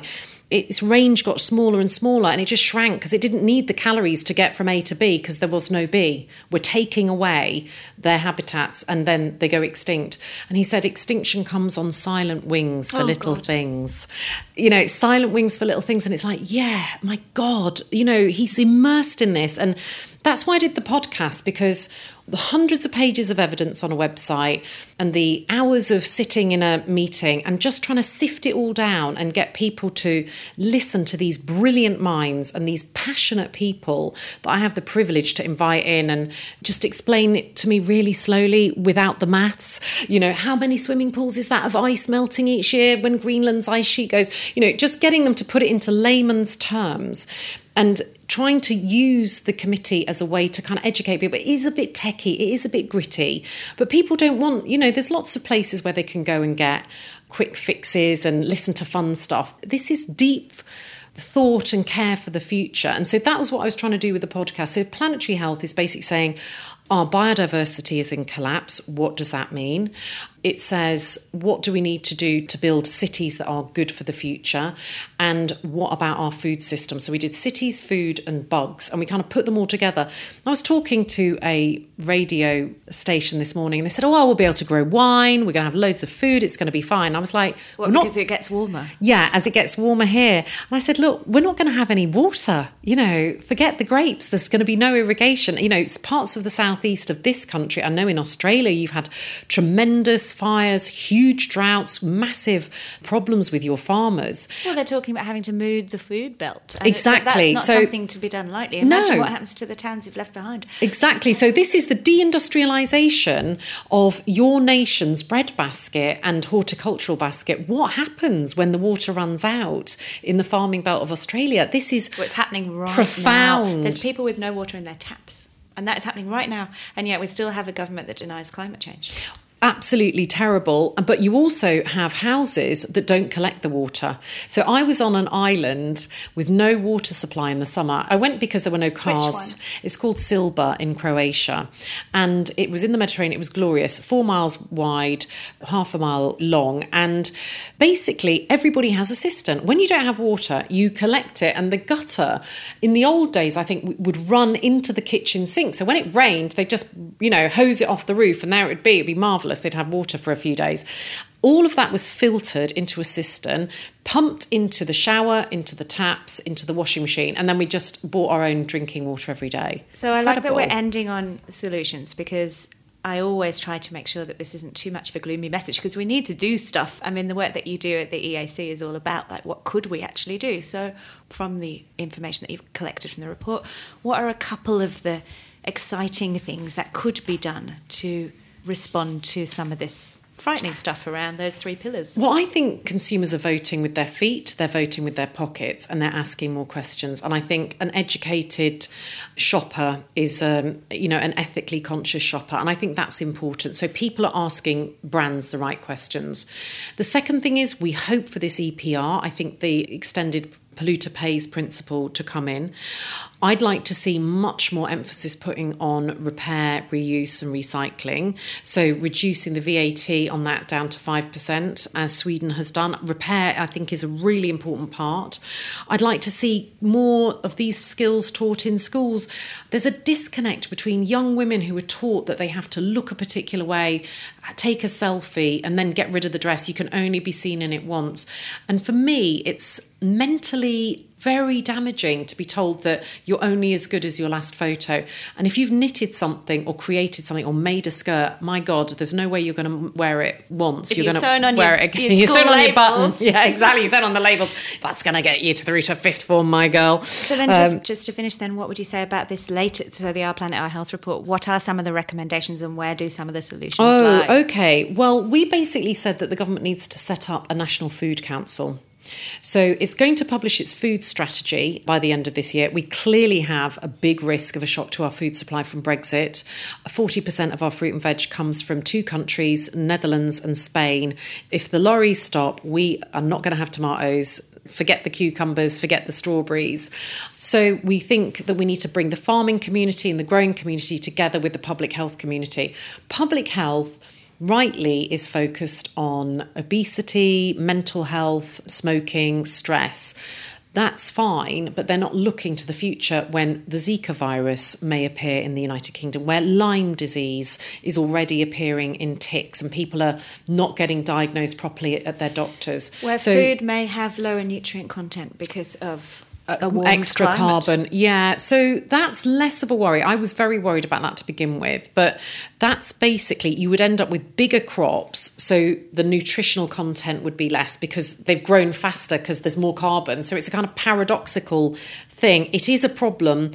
S8: its range got smaller and smaller, and it just shrank because it didn't need the calories to get from A to B because there was no B. We're taking away their habitats and then they go extinct. And he said extinction comes on silent wings for
S2: Oh,
S8: little
S2: God.
S8: things. You know, it's silent wings for little things. And it's like, yeah, my God, you know, he's immersed in this. And that's why I did the podcast, because the hundreds of pages of evidence on a website and the hours of sitting in a meeting and just trying to sift it all down and get people to listen to these brilliant minds and these passionate people that I have the privilege to invite in and just explain it to me really slowly without the maths. You know, how many swimming pools is that of ice melting each year when Greenland's ice sheet goes? You know, just getting them to put it into layman's terms and trying to use the committee as a way to kind of educate people. It is a bit techie, it is a bit gritty, but people don't want, you know, there's lots of places where they can go and get quick fixes and listen to fun stuff. This is deep thought and care for the future. And so that was what I was trying to do with the podcast. So Planetary Health is basically saying, our biodiversity is in collapse. What does that mean? It says, what do we need to do to build cities that are good for the future? And what about our food system? So we did cities, food and bugs, and we kind of put them all together. I was talking to a radio station this morning and they said, oh, well, we'll be able to grow wine. We're going to have loads of food. It's going to be fine. I was like,
S2: What,
S8: we're not-
S2: because it gets warmer?
S8: Yeah, as it gets warmer here. And I said, look, we're not going to have any water. You know, forget the grapes. There's going to be no irrigation. You know, it's parts of the southeast of this country. I know in Australia you've had tremendous fires, huge droughts, massive problems with your farmers.
S2: Well, they're talking about having to move the food belt. And
S8: Exactly.
S2: That's not
S8: So-
S2: something to be done lightly. Imagine
S8: No.
S2: what happens to the towns you've left behind.
S8: Exactly. So this is the deindustrialisation of your nation's breadbasket and horticultural basket. What happens when the water runs out in the farming belt of Australia? This is
S2: What's happening right now.
S8: profound.
S2: There's people with no water in their taps. And that is happening right now. And yet we still have a government that denies climate change.
S8: Absolutely terrible. But you also have houses that don't collect the water. So I was on an island with no water supply in the summer. I went because there were no cars.
S2: one?
S8: It's called Silba in Croatia. And it was in the Mediterranean. It was glorious. Four miles wide, half a mile long. And basically everybody has a cistern. When you don't have water, you collect it. And the gutter, in the old days, I think would run into the kitchen sink. So when it rained, they just, you know, hose it off the roof and there it would be. It'd be marvellous. They'd have water for a few days. All of that was filtered into a cistern, pumped into the shower, into the taps, into the washing machine, and then we just bought our own drinking water every day.
S2: So I like that we're
S8: Incredible.
S2: ending on solutions, because I always try to make sure that this isn't too much of a gloomy message, because we need to do stuff. I mean, the work that you do at the E A C is all about, like, what could we actually do? So from the information that you've collected from the report, what are a couple of the exciting things that could be done to respond to some of this frightening stuff around those three pillars?
S8: Well, I think consumers are voting with their feet, they're voting with their pockets, and they're asking more questions. And I think an educated shopper is, um, you know, an ethically conscious shopper. And I think that's important. So people are asking brands the right questions. The second thing is we hope for this E P R. I think the extended polluter pays principle to come in. I'd like to see much more emphasis putting on repair, reuse and recycling. So reducing the V A T on that down to five percent, as Sweden has done. Repair, I think, is a really important part. I'd like to see more of these skills taught in schools. There's a disconnect between young women who are taught that they have to look a particular way, take a selfie and then get rid of the dress. You can only be seen in it once. And for me, it's mentally very damaging to be told that you're only as good as your last photo. And if you've knitted something or created something or made a skirt, my God, there's no way you're going to wear it once.
S2: If
S8: you're
S2: you're
S8: going
S2: sewn
S8: to
S2: on
S8: wear
S2: your-
S8: it again.
S2: your
S8: You're sewn
S2: school
S8: on your button.
S2: labels.
S8: Yeah, exactly. You're sewn on the labels. That's going to get you to the route of fifth form, my girl.
S2: So then
S8: Um,
S2: just, just to finish then, what would you say about this latest, so the Our Planet, Our Health report, what are some of the recommendations and where do some of the solutions
S8: Oh,
S2: lie?
S8: okay. Well, we basically said that the government needs to set up a National Food Council. So it's going to publish its food strategy by the end of this year. We clearly have a big risk of a shock to our food supply from Brexit. forty percent of our fruit and veg comes from two countries, Netherlands and Spain. If the lorries stop, we are not going to have tomatoes. Forget the cucumbers, forget the strawberries. So we think that we need to bring the farming community and the growing community together with the public health community. Public health rightly is focused on obesity, mental health, smoking, stress. That's fine, but they're not looking to the future when the Zika virus may appear in the United Kingdom, where Lyme disease is already appearing in ticks and people are not getting diagnosed properly at their doctors.
S2: Where
S8: So-
S2: food may have lower nutrient content because of a warm
S8: extra
S2: climate.
S8: carbon. Yeah, so that's less of a worry. I was very worried about that to begin with, but that's basically, you would end up with bigger crops, so the nutritional content would be less because they've grown faster because there's more carbon. So it's a kind of paradoxical thing. It is a problem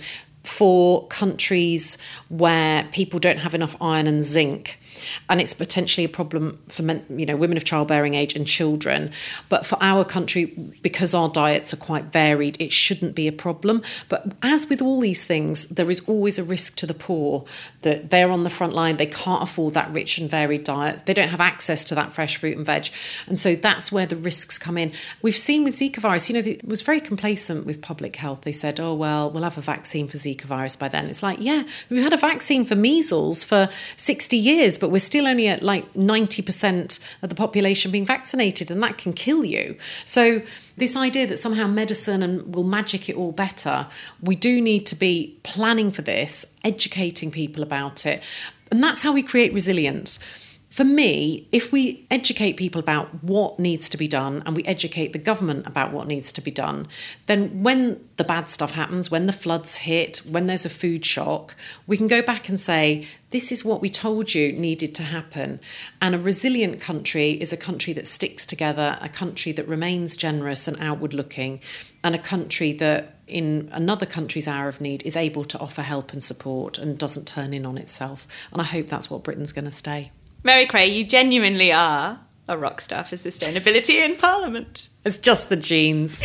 S8: for countries where people don't have enough iron and zinc. And it's potentially a problem for men, you know, women of childbearing age and children. But for our country, because our diets are quite varied, it shouldn't be a problem. But as with all these things, there is always a risk to the poor that they're on the front line. They can't afford that rich and varied diet. They don't have access to that fresh fruit and veg. And so that's where the risks come in. We've seen with Zika virus, you know, it was very complacent with public health. They said, oh, well, we'll have a vaccine for Zika virus by then. It's like, yeah, we've had a vaccine for measles for sixty years, but we're still only at like ninety percent of the population being vaccinated, and that can kill you. So this idea that somehow medicine and will magic it all better, we do need to be planning for this, educating people about it. And that's how we create resilience. For me, if we educate people about what needs to be done and we educate the government about what needs to be done, then when the bad stuff happens, when the floods hit, when there's a food shock, we can go back and say, this is what we told you needed to happen. And a resilient country is a country that sticks together, a country that remains generous and outward looking, and a country that in another country's hour of need is able to offer help and support and doesn't turn in on itself. And I hope that's what Britain's going to stay.
S2: Mary Cray, you genuinely are a rock star for sustainability in Parliament.
S8: It's just the genes.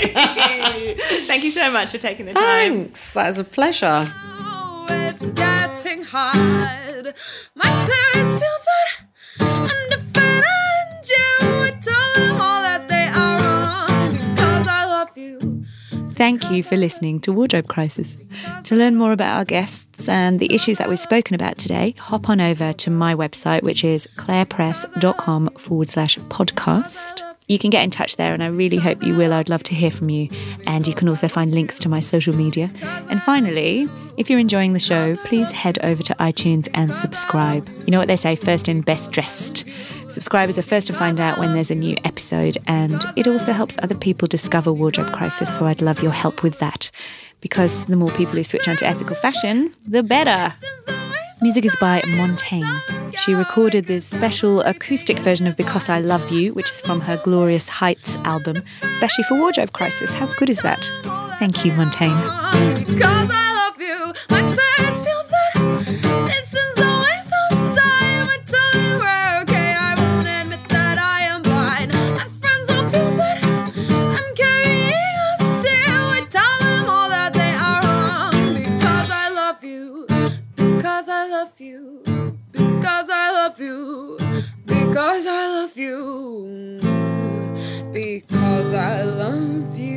S2: Thank you so much for taking the time.
S8: Thanks, that was a pleasure.
S7: Oh, it's getting hard. My parents feel that I'm different. You would tell them all that they are wrong because I love you.
S2: Thank you for listening to Wardrobe Crisis. To learn more about our guests and the issues that we've spoken about today, hop on over to my website, which is clairepress.com forward slash podcast. You can get in touch there, and I really hope you will. I'd love to hear from you. And you can also find links to my social media. And finally, if you're enjoying the show, please head over to iTunes and subscribe. You know what they say, first in, best dressed. Subscribers are first to find out when there's a new episode, and it also helps other people discover Wardrobe Crisis, so I'd love your help with that. Because the more people who switch on to ethical fashion, the better. Music is by Montaigne. She recorded this special acoustic version of Because I Love You, which is from her Glorious Heights album, especially for Wardrobe Crisis. How good is that? Thank you, Montaigne.
S7: Because I love you. My parents feel that this is a waste of time. I tell them we're okay. I won't admit that I am blind. My friends all feel that I'm carrying a still. I tell them all that they are wrong. Because I love you. Because I love you. Because I love you. Because I love you. Because I love you.